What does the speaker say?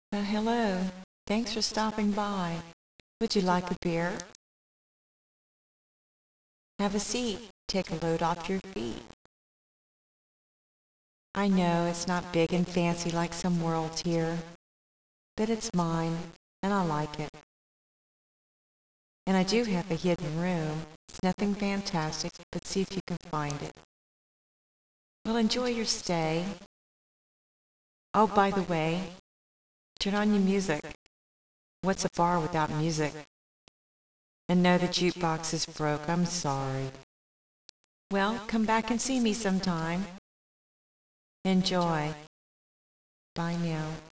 Hello. Thanks for stopping by. Would you like a beer? Have a seat. Take a load off your feet. I know it's not big and fancy like some worlds here, but it's mine, and I like it. And I do have a hidden room. It's nothing fantastic, but see if you can find it. Well, enjoy your stay. Oh, by the way, turn on your music. What's a bar without music? And no, the jukebox is broke. I'm sorry. Well, come back and see me sometime. Enjoy. Bye now.